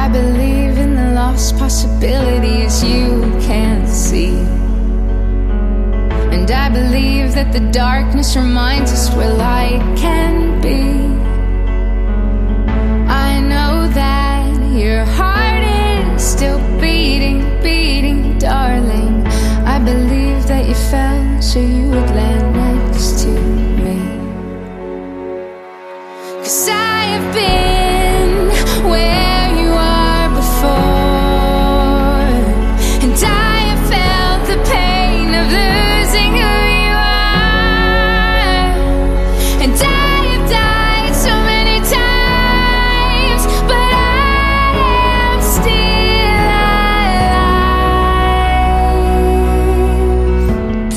I believe in the lost possibilities you can't see. And I believe that the darkness reminds us where light can be. I know that your heart is still beating, beating, darling. I believe that you fell so you would land next to me. 'Cause I have been